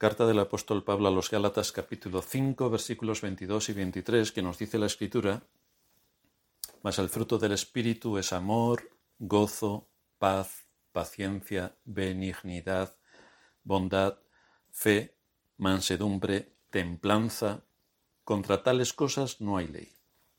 Carta del apóstol Pablo a los Gálatas, capítulo 5, versículos 22 y 23, que nos dice la Escritura: mas el fruto del Espíritu es amor, gozo, paz, paciencia, benignidad, bondad, fe, mansedumbre, templanza. Contra tales cosas no hay ley.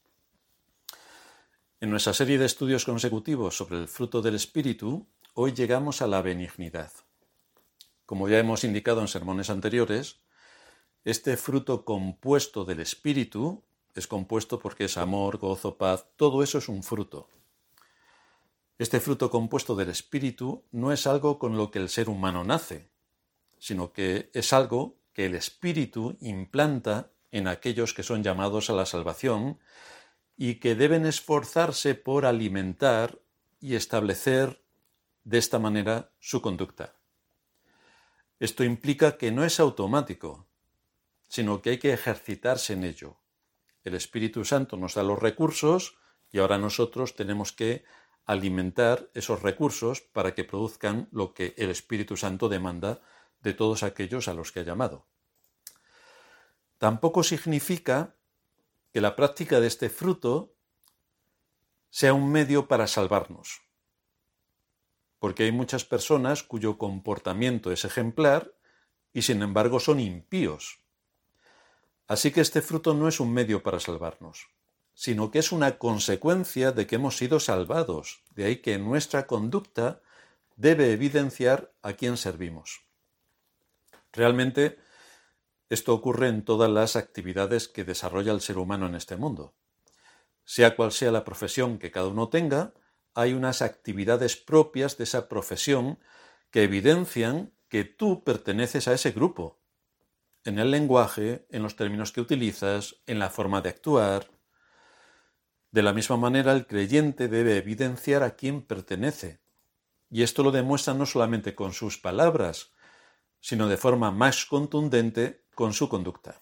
En nuestra serie de estudios consecutivos sobre el fruto del Espíritu, hoy llegamos a la benignidad. Como ya hemos indicado en sermones anteriores, este fruto compuesto del Espíritu es compuesto porque es amor, gozo, paz, todo eso es un fruto. Este fruto compuesto del Espíritu no es algo con lo que el ser humano nace, sino que es algo que el Espíritu implanta en aquellos que son llamados a la salvación y que deben esforzarse por alimentar y establecer de esta manera su conducta. Esto implica que no es automático, sino que hay que ejercitarse en ello. El Espíritu Santo nos da los recursos y ahora nosotros tenemos que alimentar esos recursos para que produzcan lo que el Espíritu Santo demanda de todos aquellos a los que ha llamado. Tampoco significa que la práctica de este fruto sea un medio para salvarnos, porque hay muchas personas cuyo comportamiento es ejemplar y sin embargo son impíos. Así que este fruto no es un medio para salvarnos, sino que es una consecuencia de que hemos sido salvados. De ahí que nuestra conducta debe evidenciar a quién servimos. Realmente, esto ocurre en todas las actividades que desarrolla el ser humano en este mundo. Sea cual sea la profesión que cada uno tenga, hay unas actividades propias de esa profesión que evidencian que tú perteneces a ese grupo. En el lenguaje, en los términos que utilizas, en la forma de actuar. De la misma manera, el creyente debe evidenciar a quién pertenece. Y esto lo demuestra no solamente con sus palabras, sino de forma más contundente con su conducta.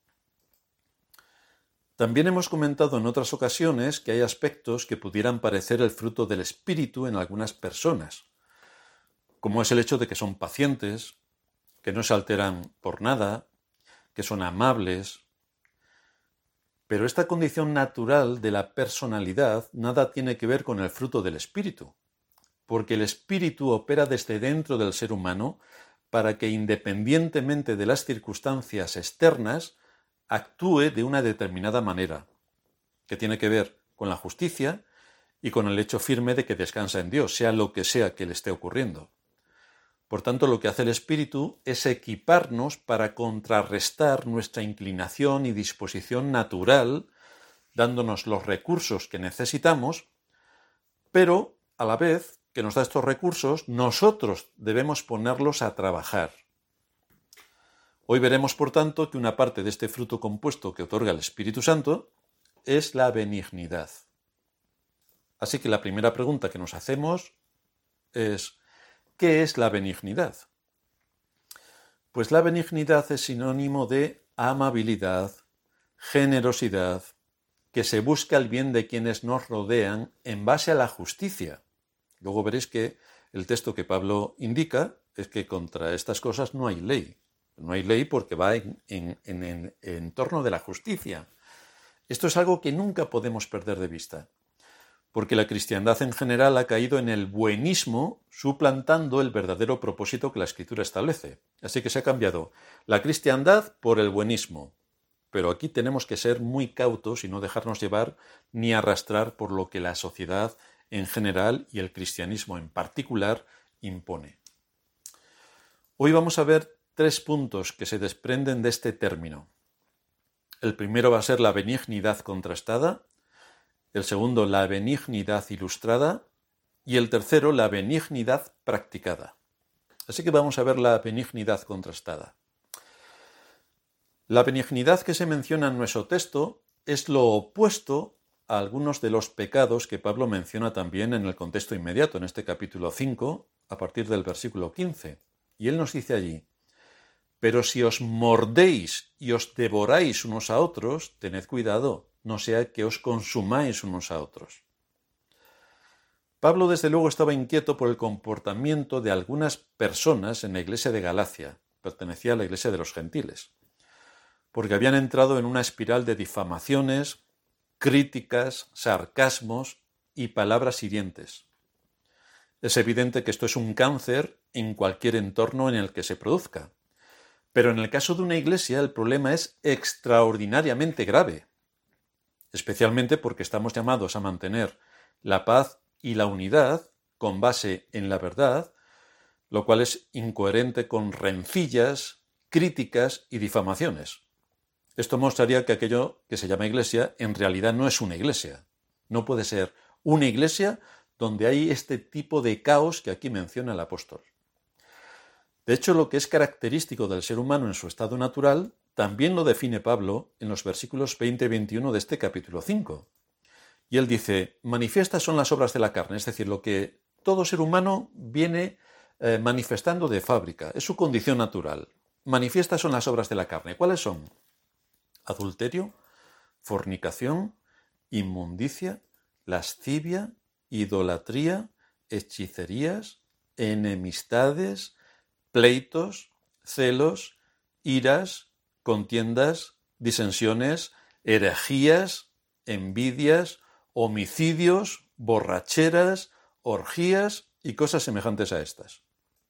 También hemos comentado en otras ocasiones que hay aspectos que pudieran parecer el fruto del Espíritu en algunas personas, como es el hecho de que son pacientes, que no se alteran por nada, que son amables. Pero esta condición natural de la personalidad nada tiene que ver con el fruto del Espíritu, porque el Espíritu opera desde dentro del ser humano para que, independientemente de las circunstancias externas, actúe de una determinada manera, que tiene que ver con la justicia y con el hecho firme de que descansa en Dios, sea lo que sea que le esté ocurriendo. Por tanto, lo que hace el Espíritu es equiparnos para contrarrestar nuestra inclinación y disposición natural, dándonos los recursos que necesitamos, pero a la vez que nos da estos recursos, nosotros debemos ponerlos a trabajar. Hoy veremos, por tanto, que una parte de este fruto compuesto que otorga el Espíritu Santo es la benignidad. Así que la primera pregunta que nos hacemos es: ¿qué es la benignidad? Pues la benignidad es sinónimo de amabilidad, generosidad, que se busca el bien de quienes nos rodean en base a la justicia. Luego veréis que el texto que Pablo indica es que contra estas cosas no hay ley. No hay ley porque va en torno de la justicia. Esto es algo que nunca podemos perder de vista, porque la cristiandad en general ha caído en el buenismo, suplantando el verdadero propósito que la Escritura establece. Así que se ha cambiado la cristiandad por el buenismo. Pero aquí tenemos que ser muy cautos y no dejarnos llevar ni arrastrar por lo que la sociedad en general y el cristianismo en particular impone. Hoy vamos a ver 3 puntos que se desprenden de este término. El primero va a ser la benignidad contrastada, el segundo la benignidad ilustrada y el tercero la benignidad practicada. Así que vamos a ver la benignidad contrastada. La benignidad que se menciona en nuestro texto es lo opuesto a algunos de los pecados que Pablo menciona también en el contexto inmediato, en este capítulo 5, a partir del versículo 15. Y él nos dice allí: pero si os mordéis y os devoráis unos a otros, tened cuidado, no sea que os consumáis unos a otros. Pablo, desde luego, estaba inquieto por el comportamiento de algunas personas en la iglesia de Galacia, pertenecía a la iglesia de los gentiles, porque habían entrado en una espiral de difamaciones, críticas, sarcasmos y palabras hirientes. Es evidente que esto es un cáncer en cualquier entorno en el que se produzca, pero en el caso de una iglesia el problema es extraordinariamente grave, especialmente porque estamos llamados a mantener la paz y la unidad con base en la verdad, lo cual es incoherente con rencillas, críticas y difamaciones. Esto mostraría que aquello que se llama iglesia en realidad no es una iglesia. No puede ser una iglesia donde hay este tipo de caos que aquí menciona el apóstol. De hecho, lo que es característico del ser humano en su estado natural también lo define Pablo en los versículos 20 y 21 de este capítulo 5. Y él dice, manifiestas son las obras de la carne, es decir, lo que todo ser humano viene manifestando de fábrica, es su condición natural. Manifiestas son las obras de la carne. ¿Cuáles son? Adulterio, fornicación, inmundicia, lascivia, idolatría, hechicerías, enemistades, pleitos, celos, iras, contiendas, disensiones, herejías, envidias, homicidios, borracheras, orgías y cosas semejantes a estas.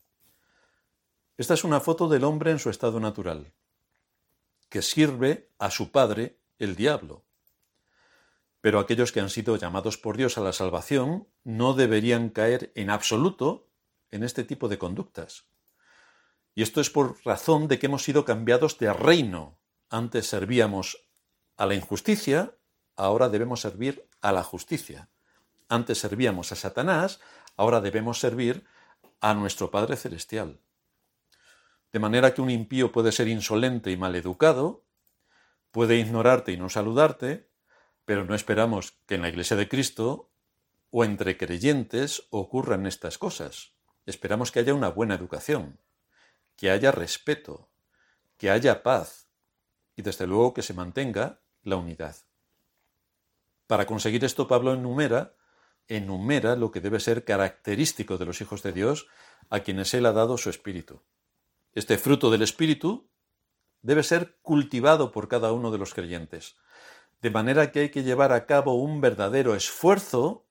Esta es una foto del hombre en su estado natural, que sirve a su padre, el diablo. Pero aquellos que han sido llamados por Dios a la salvación no deberían caer en absoluto en este tipo de conductas. Y esto es por razón de que hemos sido cambiados de reino. Antes servíamos a la injusticia, ahora debemos servir a la justicia. Antes servíamos a Satanás, ahora debemos servir a nuestro Padre Celestial. De manera que un impío puede ser insolente y maleducado, puede ignorarte y no saludarte, pero no esperamos que en la Iglesia de Cristo o entre creyentes ocurran estas cosas. Esperamos que haya una buena educación, que haya respeto, que haya paz y desde luego que se mantenga la unidad. Para conseguir esto, Pablo enumera lo que debe ser característico de los hijos de Dios a quienes Él ha dado su Espíritu. Este fruto del Espíritu debe ser cultivado por cada uno de los creyentes, de manera que hay que llevar a cabo un verdadero esfuerzo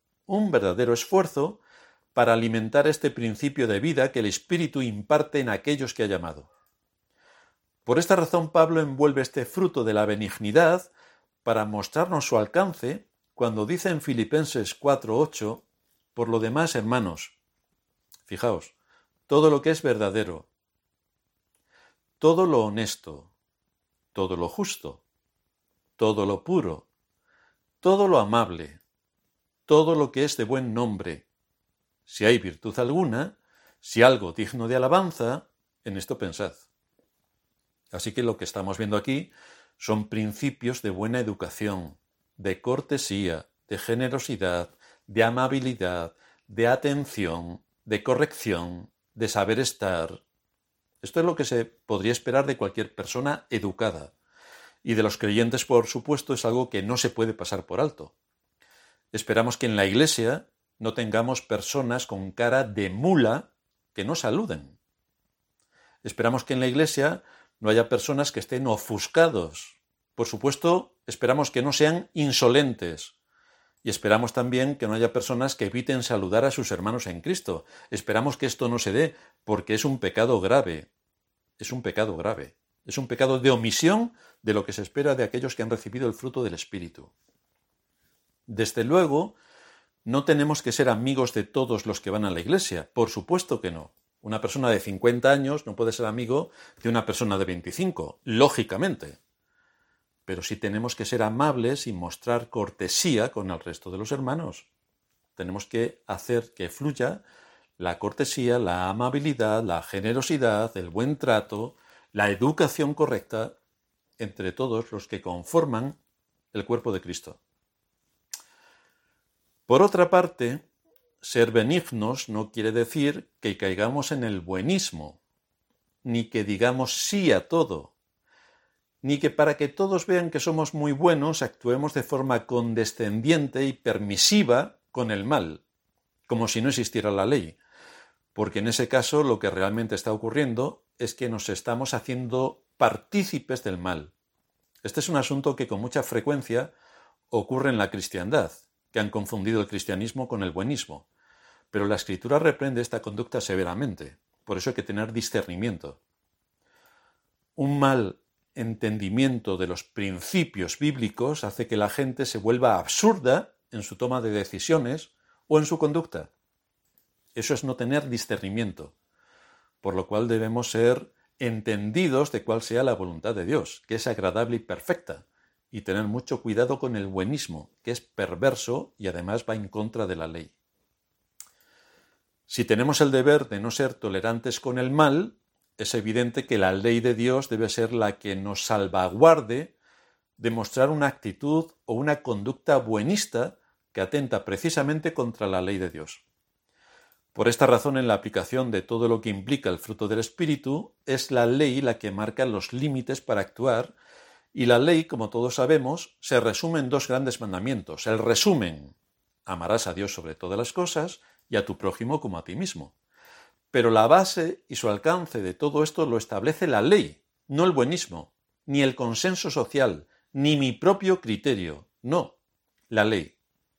para alimentar este principio de vida que el Espíritu imparte en aquellos que ha llamado. Por esta razón, Pablo envuelve este fruto de la benignidad para mostrarnos su alcance cuando dice en Filipenses 4:8, por lo demás, hermanos, fijaos, todo lo que es verdadero, todo lo honesto, todo lo justo, todo lo puro, todo lo amable, todo lo que es de buen nombre, si hay virtud alguna, si algo digno de alabanza, en esto pensad. Así que lo que estamos viendo aquí son principios de buena educación, de cortesía, de generosidad, de amabilidad, de atención, de corrección, de saber estar. Esto es lo que se podría esperar de cualquier persona educada. Y de los creyentes, por supuesto, es algo que no se puede pasar por alto. Esperamos que en la Iglesia no tengamos personas con cara de mula que no saluden. Esperamos que en la Iglesia no haya personas que estén ofuscados. Por supuesto, esperamos que no sean insolentes. Y esperamos también que no haya personas que eviten saludar a sus hermanos en Cristo. Esperamos que esto no se dé porque es un pecado grave. Es un pecado grave. Es un pecado de omisión de lo que se espera de aquellos que han recibido el fruto del Espíritu. Desde luego, no tenemos que ser amigos de todos los que van a la iglesia. Por supuesto que no. Una persona de 50 años no puede ser amigo de una persona de 25, lógicamente. Pero sí tenemos que ser amables y mostrar cortesía con el resto de los hermanos. Tenemos que hacer que fluya la cortesía, la amabilidad, la generosidad, el buen trato, la educación correcta entre todos los que conforman el cuerpo de Cristo. Por otra parte, ser benignos no quiere decir que caigamos en el buenismo, ni que digamos sí a todo, ni que para que todos vean que somos muy buenos actuemos de forma condescendiente y permisiva con el mal, como si no existiera la ley, porque en ese caso lo que realmente está ocurriendo es que nos estamos haciendo partícipes del mal. Este es un asunto que con mucha frecuencia ocurre en la cristiandad, que han confundido el cristianismo con el buenismo. Pero la Escritura reprende esta conducta severamente. Por eso hay que tener discernimiento. Un mal entendimiento de los principios bíblicos hace que la gente se vuelva absurda en su toma de decisiones o en su conducta. Eso es no tener discernimiento, por lo cual debemos ser entendidos de cuál sea la voluntad de Dios, que es agradable y perfecta, y tener mucho cuidado con el buenismo, que es perverso y además va en contra de la ley. Si tenemos el deber de no ser tolerantes con el mal, es evidente que la ley de Dios debe ser la que nos salvaguarde de mostrar una actitud o una conducta buenista que atenta precisamente contra la ley de Dios. Por esta razón, en la aplicación de todo lo que implica el fruto del Espíritu, es la ley la que marca los límites para actuar, y la ley, como todos sabemos, se resume en dos grandes mandamientos. El resumen: amarás a Dios sobre todas las cosas y a tu prójimo como a ti mismo. Pero la base y su alcance de todo esto lo establece la ley, no el buenismo, ni el consenso social, ni mi propio criterio. No, la ley.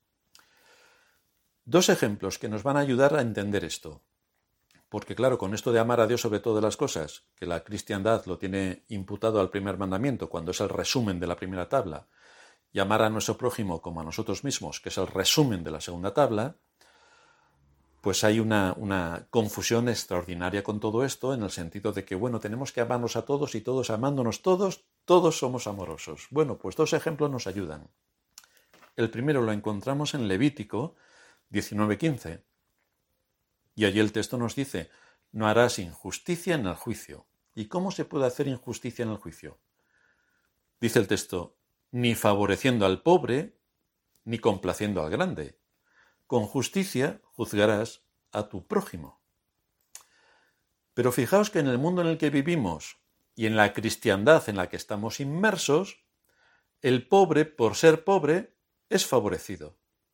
Dos ejemplos que nos van a ayudar a entender esto. Porque claro, con esto de amar a Dios sobre todas las cosas, que la cristiandad lo tiene imputado al primer mandamiento, cuando es el resumen de la primera tabla, y amar a nuestro prójimo como a nosotros mismos, que es el resumen de la segunda tabla, pues hay una confusión extraordinaria con todo esto, en el sentido de que, bueno, tenemos que amarnos a todos y todos amándonos todos somos amorosos. Bueno, pues dos ejemplos nos ayudan. El primero lo encontramos en Levítico 19:15. Y allí el texto nos dice: no harás injusticia en el juicio. ¿Y cómo se puede hacer injusticia en el juicio? Dice el texto: ni favoreciendo al pobre, ni complaciendo al grande. Con justicia juzgarás a tu prójimo. Pero fijaos que en el mundo en el que vivimos y en la cristiandad en la que estamos inmersos, el pobre, por ser pobre, es favorecido.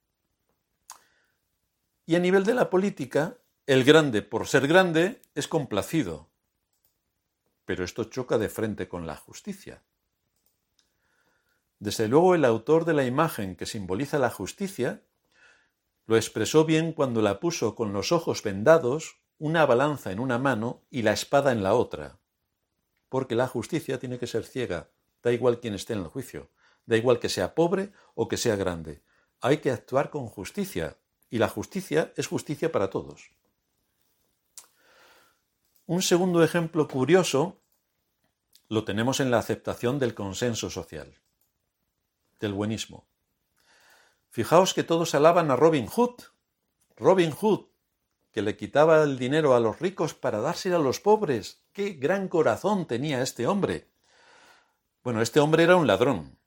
Y a nivel de la política, el grande, por ser grande, es complacido. Pero esto choca de frente con la justicia. Desde luego, el autor de la imagen que simboliza la justicia lo expresó bien cuando la puso con los ojos vendados, una balanza en una mano y la espada en la otra. Porque la justicia tiene que ser ciega, da igual quién esté en el juicio, da igual que sea pobre o que sea grande. Hay que actuar con justicia, y la justicia es justicia para todos. Un segundo ejemplo curioso lo tenemos en la aceptación del consenso social, del buenismo. Fijaos que todos alaban a Robin Hood. Robin Hood, que le quitaba el dinero a los ricos para dárselo a los pobres. ¡Qué gran corazón tenía este hombre! Bueno, este hombre era un ladrón,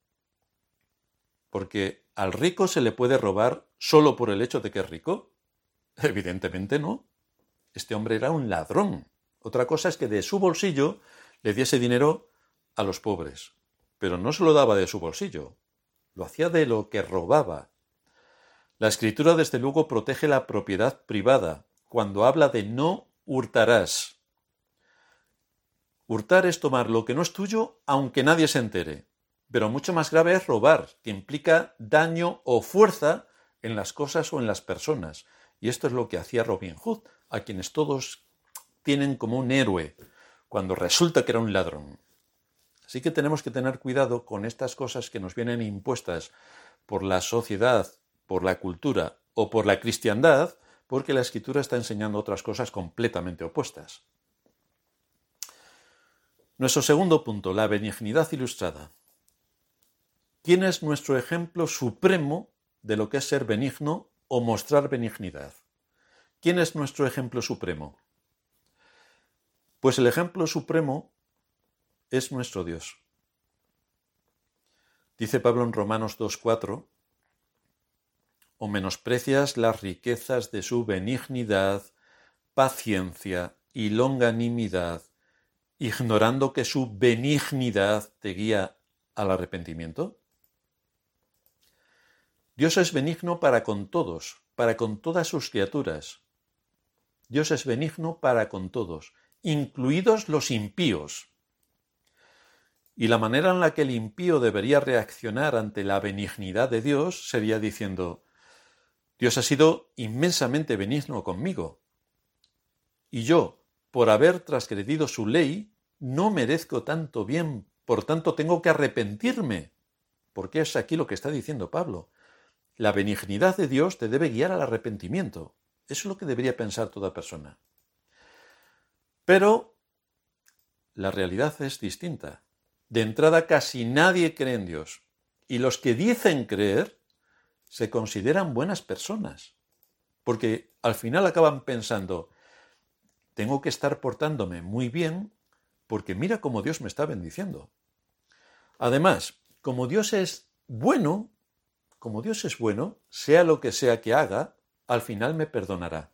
porque al rico se le puede robar solo por el hecho de que es rico. Evidentemente no. Este hombre era un ladrón. Otra cosa es que de su bolsillo le diese dinero a los pobres, pero no se lo daba de su bolsillo, lo hacía de lo que robaba. La Escritura, desde luego, protege la propiedad privada cuando habla de no hurtarás. Hurtar es tomar lo que no es tuyo aunque nadie se entere, pero mucho más grave es robar, que implica daño o fuerza en las cosas o en las personas. Y esto es lo que hacía Robin Hood, a quienes todos tienen como un héroe, cuando resulta que era un ladrón. Así que tenemos que tener cuidado con estas cosas que nos vienen impuestas por la sociedad, por la cultura o por la cristiandad, porque la Escritura está enseñando otras cosas completamente opuestas. Nuestro segundo punto, la benignidad ilustrada. ¿Quién es nuestro ejemplo supremo de lo que es ser benigno o mostrar benignidad? ¿Quién es nuestro ejemplo supremo? Pues el ejemplo supremo es nuestro Dios. Dice Pablo en Romanos 2:4: o menosprecias las riquezas de su benignidad, paciencia y longanimidad, ignorando que su benignidad te guía al arrepentimiento. Dios es benigno para con todos, para con todas sus criaturas. Dios es benigno para con todos, incluidos los impíos. Y la manera en la que el impío debería reaccionar ante la benignidad de Dios sería diciendo: Dios ha sido inmensamente benigno conmigo, y yo, por haber transgredido su ley, no merezco tanto bien, por tanto tengo que arrepentirme. Porque es aquí lo que está diciendo Pablo. La benignidad de Dios te debe guiar al arrepentimiento. Eso es lo que debería pensar toda persona. Pero la realidad es distinta. De entrada, casi nadie cree en Dios. Y los que dicen creer se consideran buenas personas. Porque al final acaban pensando: tengo que estar portándome muy bien porque mira cómo Dios me está bendiciendo. Además, como Dios es bueno, sea lo que sea que haga, al final me perdonará.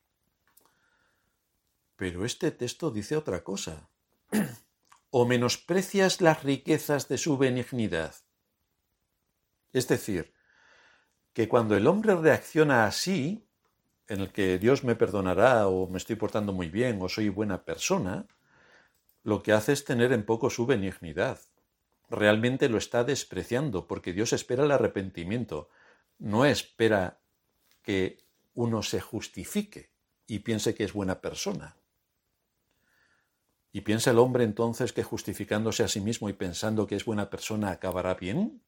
Pero este texto dice otra cosa. O menosprecias las riquezas de su benignidad. Es decir, que cuando el hombre reacciona así, en el que Dios me perdonará, o me estoy portando muy bien, o soy buena persona, lo que hace es tener en poco su benignidad. Realmente lo está despreciando, porque Dios espera el arrepentimiento, no espera que uno se justifique y piense que es buena persona. ¿Y piensa el hombre entonces que justificándose a sí mismo y pensando que es buena persona acabará bien?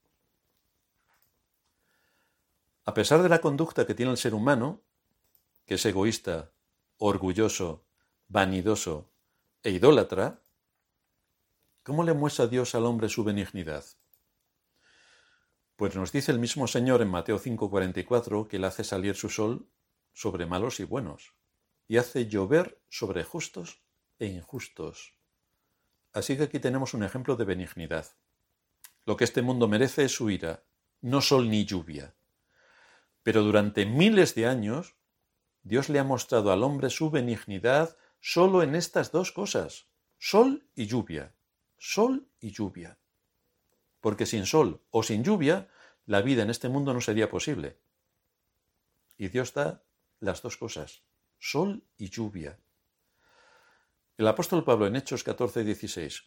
A pesar de la conducta que tiene el ser humano, que es egoísta, orgulloso, vanidoso e idólatra, ¿cómo le muestra Dios al hombre su benignidad? Pues nos dice el mismo Señor en Mateo 5:44 que Él hace salir su sol sobre malos y buenos, y hace llover sobre justos e injustos. Así que aquí tenemos un ejemplo de benignidad. Lo que este mundo merece es su ira, no sol ni lluvia. Pero durante miles de años, Dios le ha mostrado al hombre su benignidad solo en estas dos cosas: sol y lluvia. Sol y lluvia. Porque sin sol o sin lluvia, la vida en este mundo no sería posible. Y Dios da las dos cosas: sol y lluvia. El apóstol Pablo en Hechos 14:16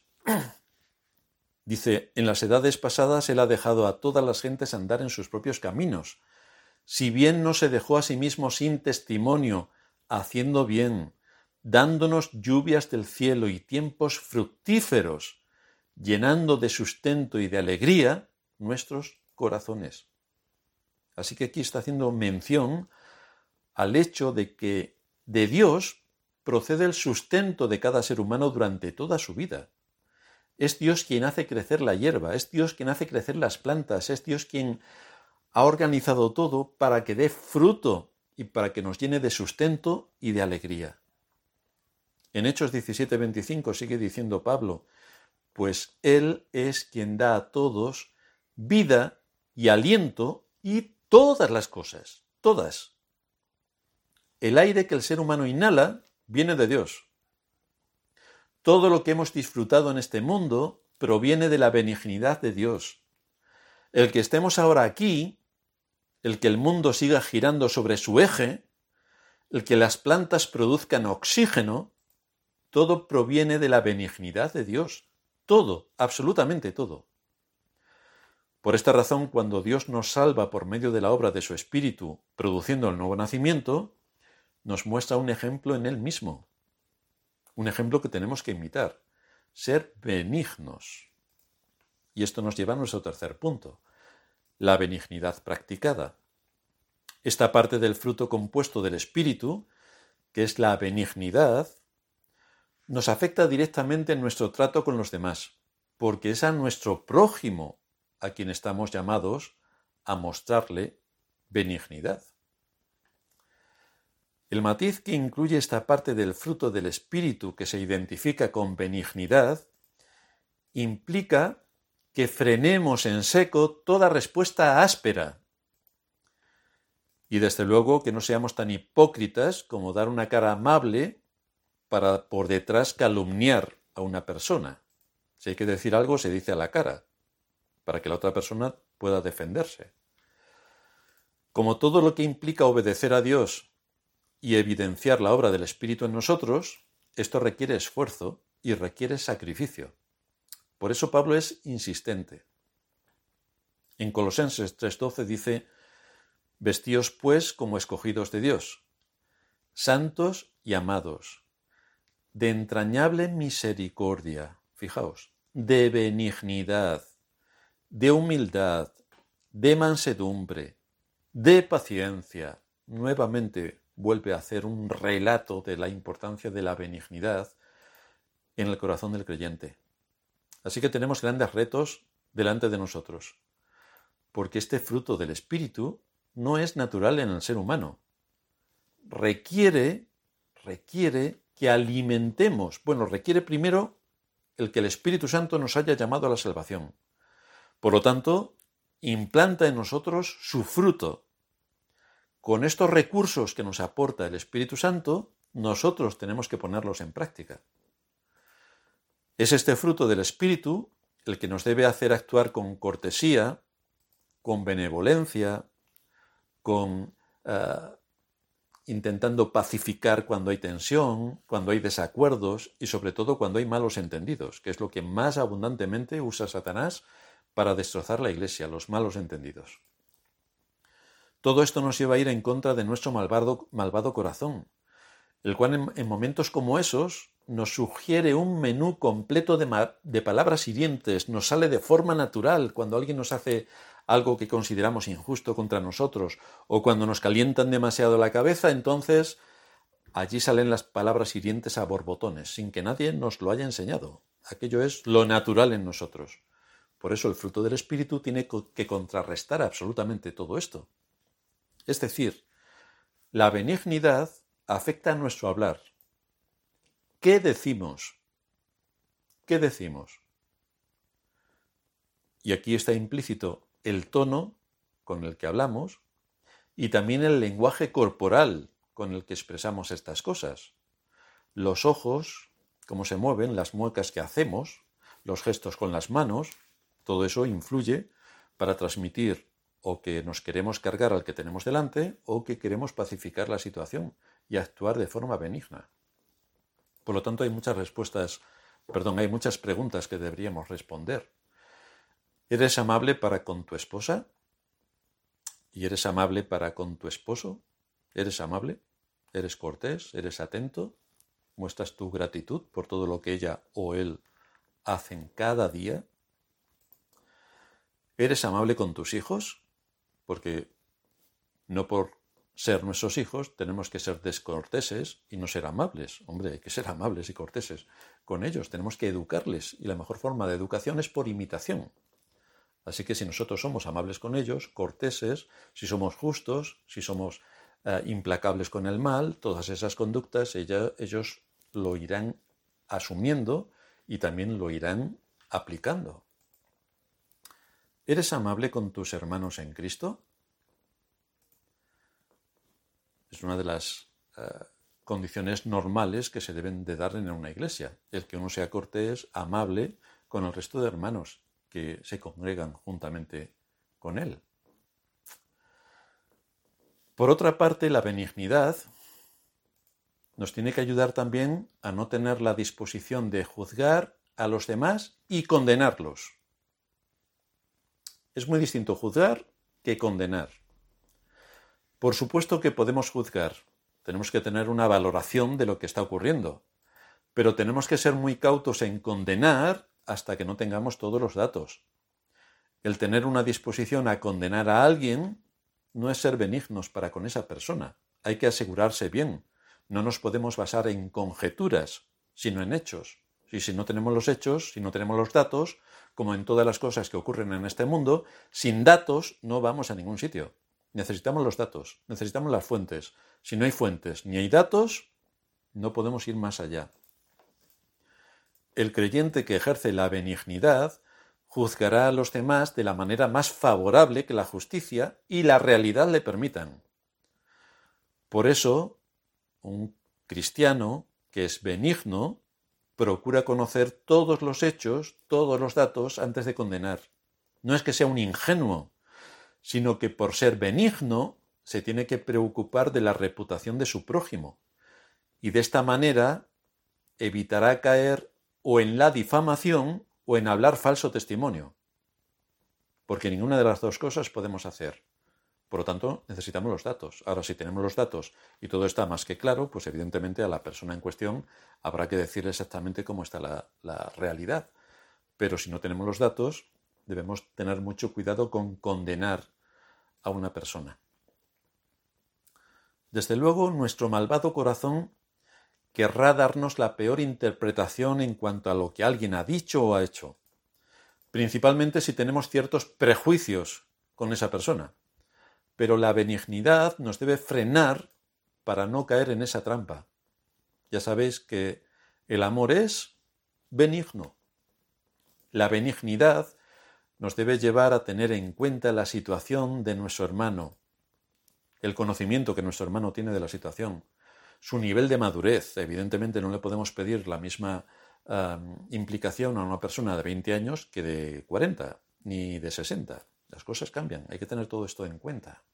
dice: en las edades pasadas Él ha dejado a todas las gentes andar en sus propios caminos, si bien no se dejó a sí mismo sin testimonio, haciendo bien, dándonos lluvias del cielo y tiempos fructíferos, llenando de sustento y de alegría nuestros corazones. Así que aquí está haciendo mención al hecho de que de Dios procede el sustento de cada ser humano durante toda su vida. Es Dios quien hace crecer la hierba, es Dios quien hace crecer las plantas, es Dios quien ha organizado todo para que dé fruto y para que nos llene de sustento y de alegría. En Hechos 17:25 sigue diciendo Pablo: pues Él es quien da a todos vida y aliento y todas las cosas, todas. El aire que el ser humano inhala viene de Dios. Todo lo que hemos disfrutado en este mundo proviene de la benignidad de Dios. El que estemos ahora aquí, el que el mundo siga girando sobre su eje, el que las plantas produzcan oxígeno, todo proviene de la benignidad de Dios. Todo, absolutamente todo. Por esta razón, cuando Dios nos salva por medio de la obra de su Espíritu, produciendo el nuevo nacimiento, nos muestra un ejemplo en Él mismo. Un ejemplo que tenemos que imitar: ser benignos. Y esto nos lleva a nuestro tercer punto: la benignidad practicada. Esta parte del fruto compuesto del Espíritu, que es la benignidad, nos afecta directamente en nuestro trato con los demás, porque es a nuestro prójimo a quien estamos llamados a mostrarle benignidad. El matiz que incluye esta parte del fruto del Espíritu que se identifica con benignidad implica que frenemos en seco toda respuesta áspera. Y desde luego que no seamos tan hipócritas como dar una cara amable para por detrás calumniar a una persona. Si hay que decir algo, se dice a la cara, para que la otra persona pueda defenderse. Como todo lo que implica obedecer a Dios y evidenciar la obra del Espíritu en nosotros, esto requiere esfuerzo y requiere sacrificio. Por eso Pablo es insistente. En Colosenses 3:12 dice: vestíos pues como escogidos de Dios, santos y amados, de entrañable misericordia, fijaos, de benignidad, de humildad, de mansedumbre, de paciencia. Nuevamente vuelve a hacer un relato de la importancia de la benignidad en el corazón del creyente. Así que tenemos grandes retos delante de nosotros, porque este fruto del Espíritu no es natural en el ser humano. Requiere que alimentemos, requiere primero el que el Espíritu Santo nos haya llamado a la salvación. Por lo tanto, implanta en nosotros su fruto. Con estos recursos que nos aporta el Espíritu Santo, nosotros tenemos que ponerlos en práctica. Es este fruto del Espíritu el que nos debe hacer actuar con cortesía, con benevolencia, intentando pacificar cuando hay tensión, cuando hay desacuerdos y sobre todo cuando hay malos entendidos, que es lo que más abundantemente usa Satanás para destrozar la Iglesia, los malos entendidos. Todo esto nos lleva a ir en contra de nuestro malvado corazón, el cual en momentos como esos nos sugiere un menú completo de palabras hirientes, nos sale de forma natural cuando alguien nos hace algo que consideramos injusto contra nosotros o cuando nos calientan demasiado la cabeza, entonces allí salen las palabras hirientes a borbotones, sin que nadie nos lo haya enseñado. Aquello es lo natural en nosotros. Por eso el fruto del Espíritu tiene que contrarrestar absolutamente todo esto. Es decir, la benignidad afecta a nuestro hablar. ¿Qué decimos? ¿Qué decimos? Y aquí está implícito el tono con el que hablamos y también el lenguaje corporal con el que expresamos estas cosas. Los ojos, cómo se mueven, las muecas que hacemos, los gestos con las manos, todo eso influye para transmitir o que nos queremos cargar al que tenemos delante o que queremos pacificar la situación y actuar de forma benigna. Por lo tanto, hay muchas preguntas que deberíamos responder. ¿Eres amable para con tu esposa? ¿Y eres amable para con tu esposo? ¿Eres amable? ¿Eres cortés? ¿Eres atento? ¿Muestras tu gratitud por todo lo que ella o él hacen cada día? ¿Eres amable con tus hijos? Porque no por ser nuestros hijos tenemos que ser descorteses y no ser amables. Hombre, hay que ser amables y corteses con ellos. Tenemos que educarles y la mejor forma de educación es por imitación. Así que si nosotros somos amables con ellos, corteses, si somos justos, si somos implacables con el mal, todas esas conductas ellos lo irán asumiendo y también lo irán aplicando. ¿Eres amable con tus hermanos en Cristo? Es una de las condiciones normales que se deben de dar en una iglesia, el que uno sea cortés, amable con el resto de hermanos que se congregan juntamente con él. Por otra parte, la benignidad nos tiene que ayudar también a no tener la disposición de juzgar a los demás y condenarlos. Es muy distinto juzgar que condenar. Por supuesto que podemos juzgar, tenemos que tener una valoración de lo que está ocurriendo, pero tenemos que ser muy cautos en condenar hasta que no tengamos todos los datos. El tener una disposición a condenar a alguien no es ser benignos para con esa persona. Hay que asegurarse bien. No nos podemos basar en conjeturas, sino en hechos. Y si no tenemos los hechos, si no tenemos los datos, como en todas las cosas que ocurren en este mundo, sin datos no vamos a ningún sitio. Necesitamos los datos, necesitamos las fuentes. Si no hay fuentes ni hay datos, no podemos ir más allá. El creyente que ejerce la benignidad juzgará a los demás de la manera más favorable que la justicia y la realidad le permitan. Por eso, un cristiano que es benigno procura conocer todos los hechos, todos los datos antes de condenar. No es que sea un ingenuo, sino que por ser benigno se tiene que preocupar de la reputación de su prójimo. Y de esta manera evitará caer o en la difamación o en hablar falso testimonio, porque ninguna de las dos cosas podemos hacer. Por lo tanto, necesitamos los datos. Ahora, si tenemos los datos y todo está más que claro, pues evidentemente a la persona en cuestión habrá que decirle exactamente cómo está la realidad. Pero si no tenemos los datos, debemos tener mucho cuidado con condenar a una persona. Desde luego, nuestro malvado corazón querrá darnos la peor interpretación en cuanto a lo que alguien ha dicho o ha hecho, principalmente si tenemos ciertos prejuicios con esa persona. Pero la benignidad nos debe frenar para no caer en esa trampa. Ya sabéis que el amor es benigno. La benignidad nos debe llevar a tener en cuenta la situación de nuestro hermano, el conocimiento que nuestro hermano tiene de la situación, su nivel de madurez. Evidentemente no le podemos pedir la misma implicación a una persona de 20 años que de 40, ni de 60. Las cosas cambian, hay que tener todo esto en cuenta.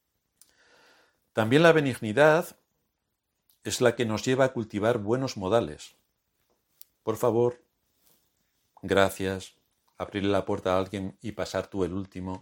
También la benignidad es la que nos lleva a cultivar buenos modales. Por favor, gracias, abrirle la puerta a alguien y pasar tú el último.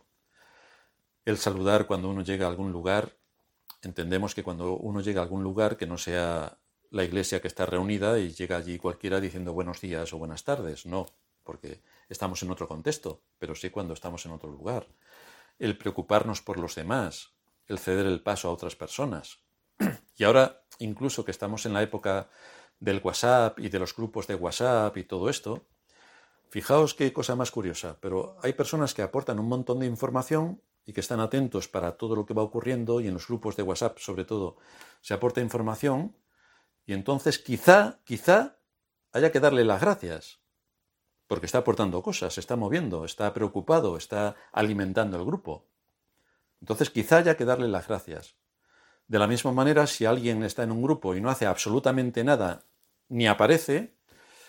El saludar cuando uno llega a algún lugar. Entendemos que cuando uno llega a algún lugar que no sea la iglesia que está reunida y llega allí cualquiera diciendo buenos días o buenas tardes. No, porque estamos en otro contexto, pero sí cuando estamos en otro lugar. El preocuparnos por los demás, el ceder el paso a otras personas. Y ahora, incluso que estamos en la época del WhatsApp y de los grupos de WhatsApp y todo esto, fijaos qué cosa más curiosa, pero hay personas que aportan un montón de información y que están atentos para todo lo que va ocurriendo, y en los grupos de WhatsApp, sobre todo, se aporta información, y entonces quizá haya que darle las gracias, porque está aportando cosas, se está moviendo, está preocupado, está alimentando el grupo. Entonces quizá haya que darle las gracias. De la misma manera, si alguien está en un grupo y no hace absolutamente nada, ni aparece,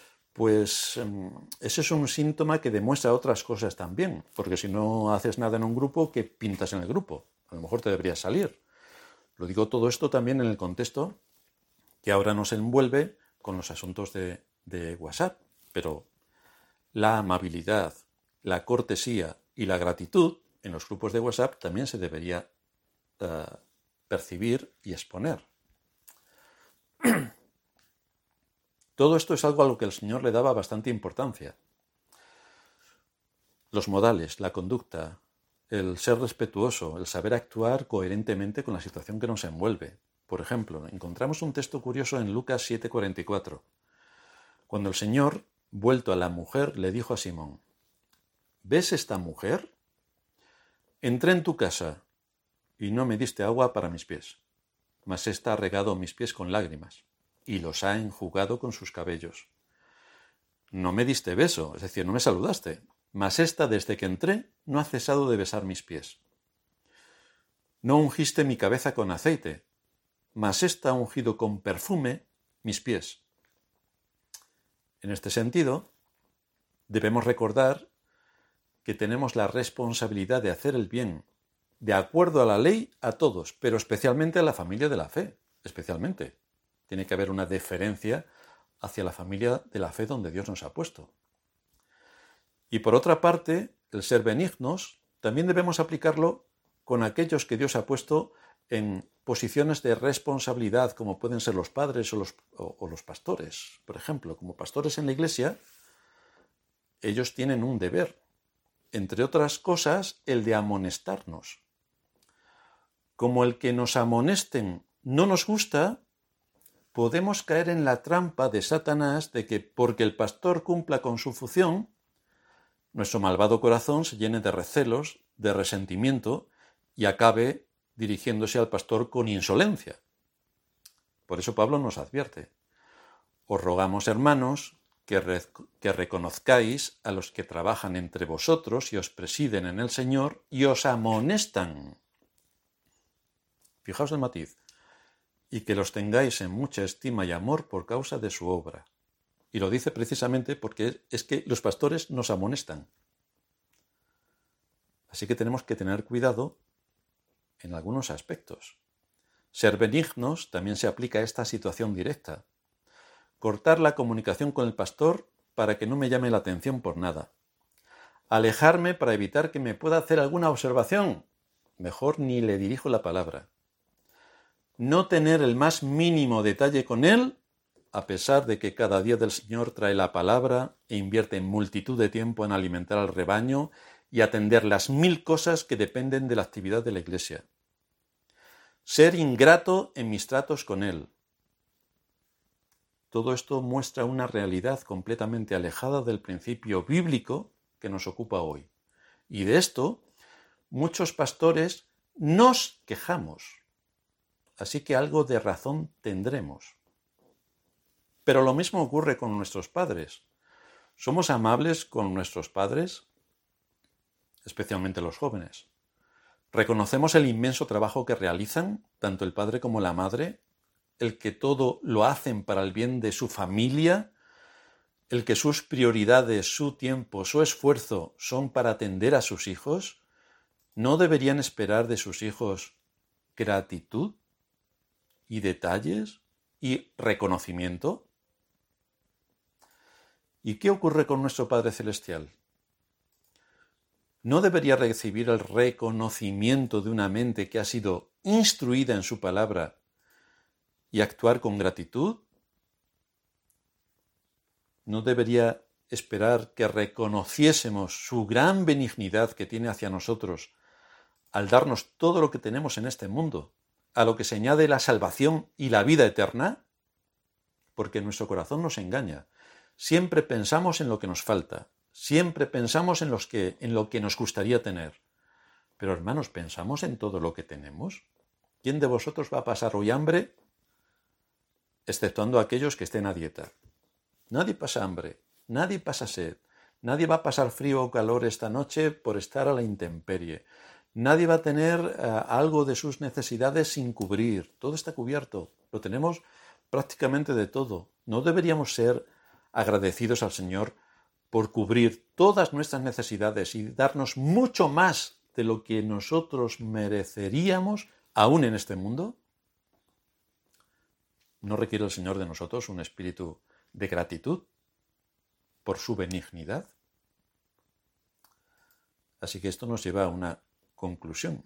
pues ese es un síntoma que demuestra otras cosas también, porque si no haces nada en un grupo, ¿qué pintas en el grupo? A lo mejor te deberías salir. Lo digo todo esto también en el contexto que ahora nos envuelve con los asuntos de WhatsApp, pero la amabilidad, la cortesía y la gratitud en los grupos de WhatsApp también se debería percibir y exponer. Todo esto es algo a lo que el Señor le daba bastante importancia. Los modales, la conducta, el ser respetuoso, el saber actuar coherentemente con la situación que nos envuelve. Por ejemplo, encontramos un texto curioso en Lucas 7:44, cuando el Señor, vuelto a la mujer, le dijo a Simón: ¿ves esta mujer? Entré en tu casa y no me diste agua para mis pies, mas ésta ha regado mis pies con lágrimas y los ha enjugado con sus cabellos. No me diste beso, es decir, no me saludaste, mas ésta desde que entré no ha cesado de besar mis pies. No ungiste mi cabeza con aceite, mas ésta ha ungido con perfume mis pies. En este sentido, debemos recordar que tenemos la responsabilidad de hacer el bien, de acuerdo a la ley, a todos, pero especialmente a la familia de la fe, especialmente. Tiene que haber una deferencia hacia la familia de la fe donde Dios nos ha puesto. Y por otra parte, el ser benignos también debemos aplicarlo con aquellos que Dios ha puesto en posiciones de responsabilidad, como pueden ser los padres o los pastores. Por ejemplo, como pastores en la iglesia, ellos tienen un deber, entre otras cosas, el de amonestarnos. Como el que nos amonesten no nos gusta, podemos caer en la trampa de Satanás de que, porque el pastor cumpla con su función, nuestro malvado corazón se llene de recelos, de resentimiento y acabe dirigiéndose al pastor con insolencia. Por eso Pablo nos advierte: os rogamos, hermanos, que reconozcáis a los que trabajan entre vosotros y os presiden en el Señor y os amonestan. Fijaos el matiz. Y que los tengáis en mucha estima y amor por causa de su obra. Y lo dice precisamente porque es que los pastores nos amonestan. Así que tenemos que tener cuidado en algunos aspectos. Ser benignos también se aplica a esta situación directa. cortar la comunicación con el pastor para que no me llame la atención por nada, alejarme para evitar que me pueda hacer alguna observación, mejor ni le dirijo la palabra, no tener el más mínimo detalle con él, a pesar de que cada día del Señor trae la palabra e invierte multitud de tiempo en alimentar al rebaño y atender las 1000 cosas que dependen de la actividad de la Iglesia. Ser ingrato en mis tratos con él. Todo esto muestra una realidad completamente alejada del principio bíblico que nos ocupa hoy. Y de esto, muchos pastores nos quejamos. Así que algo de razón tendremos. Pero lo mismo ocurre con nuestros padres. ¿Somos amables con nuestros padres? Especialmente los jóvenes. ¿Reconocemos el inmenso trabajo que realizan, tanto el padre como la madre? ¿El que todo lo hacen para el bien de su familia? ¿El que sus prioridades, su tiempo, su esfuerzo son para atender a sus hijos? ¿No deberían esperar de sus hijos gratitud y detalles y reconocimiento? ¿Y qué ocurre con nuestro Padre Celestial? ¿No debería recibir el reconocimiento de una mente que ha sido instruida en su palabra y actuar con gratitud? ¿No debería esperar que reconociésemos su gran benignidad que tiene hacia nosotros al darnos todo lo que tenemos en este mundo, a lo que se añade la salvación y la vida eterna? Porque nuestro corazón nos engaña. Siempre pensamos en lo que nos falta, siempre pensamos en lo que nos gustaría tener. Pero hermanos, ¿pensamos en todo lo que tenemos? ¿Quién de vosotros va a pasar hoy hambre? Exceptuando aquellos que estén a dieta. Nadie pasa hambre, nadie pasa sed, nadie va a pasar frío o calor esta noche por estar a la intemperie. Nadie va a tener algo de sus necesidades sin cubrir. Todo está cubierto, lo tenemos prácticamente de todo. ¿No deberíamos ser agradecidos al Señor por cubrir todas nuestras necesidades y darnos mucho más de lo que nosotros mereceríamos aún en este mundo? ¿No requiere el Señor de nosotros un espíritu de gratitud por su benignidad? Así que esto nos lleva a una conclusión,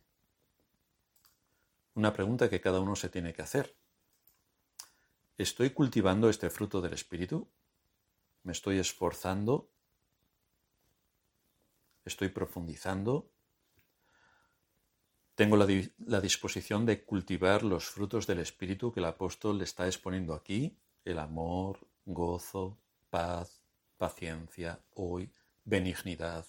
una pregunta que cada uno se tiene que hacer. ¿Estoy cultivando este fruto del Espíritu? ¿Me estoy esforzando? ¿Estoy profundizando? ¿Tengo la disposición de cultivar los frutos del Espíritu que el apóstol le está exponiendo aquí? El amor, gozo, paz, paciencia, hoy, benignidad.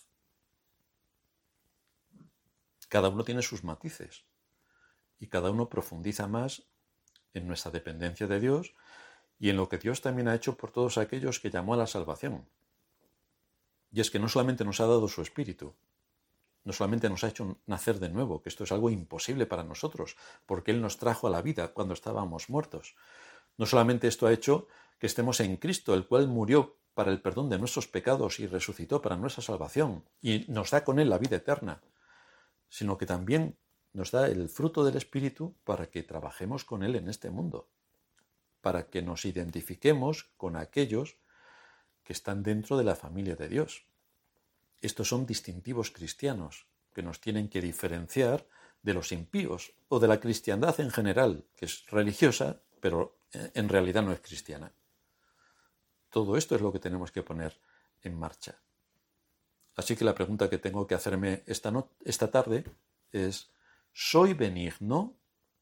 Cada uno tiene sus matices y cada uno profundiza más en nuestra dependencia de Dios y en lo que Dios también ha hecho por todos aquellos que llamó a la salvación. Y es que no solamente nos ha dado su Espíritu, no solamente nos ha hecho nacer de nuevo, que esto es algo imposible para nosotros, porque Él nos trajo a la vida cuando estábamos muertos. No solamente esto ha hecho que estemos en Cristo, el cual murió para el perdón de nuestros pecados y resucitó para nuestra salvación, y nos da con Él la vida eterna, sino que también nos da el fruto del Espíritu para que trabajemos con Él en este mundo, para que nos identifiquemos con aquellos que están dentro de la familia de Dios. Estos son distintivos cristianos que nos tienen que diferenciar de los impíos o de la cristiandad en general, que es religiosa, pero en realidad no es cristiana. Todo esto es lo que tenemos que poner en marcha. Así que la pregunta que tengo que hacerme esta tarde es, ¿soy benigno?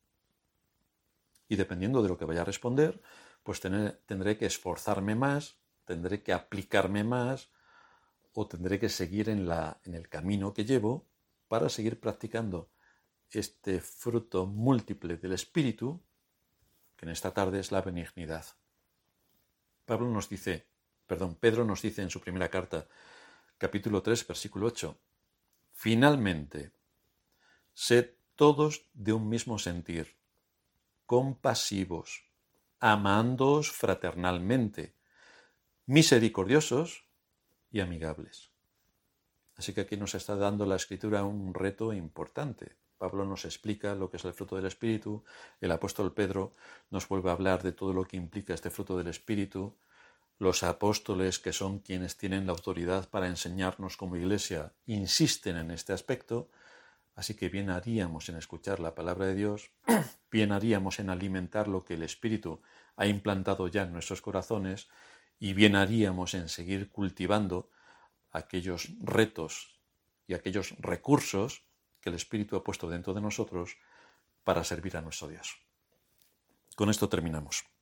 Y dependiendo de lo que vaya a responder, pues tendré que esforzarme más, tendré que aplicarme más o tendré que seguir en el camino que llevo para seguir practicando este fruto múltiple del Espíritu, que en esta tarde es la benignidad. Pedro nos dice en su primera carta, capítulo 3, versículo 8, finalmente, sed todos de un mismo sentir, compasivos, amándoos fraternalmente, misericordiosos y amigables. Así que aquí nos está dando la Escritura un reto importante. Pablo nos explica lo que es el fruto del Espíritu, el apóstol Pedro nos vuelve a hablar de todo lo que implica este fruto del Espíritu, los apóstoles, que son quienes tienen la autoridad para enseñarnos como Iglesia, insisten en este aspecto, así que bien haríamos en escuchar la palabra de Dios, bien haríamos en alimentar lo que el Espíritu ha implantado ya en nuestros corazones y bien haríamos en seguir cultivando aquellos retos y aquellos recursos que el Espíritu ha puesto dentro de nosotros para servir a nuestro Dios. Con esto terminamos.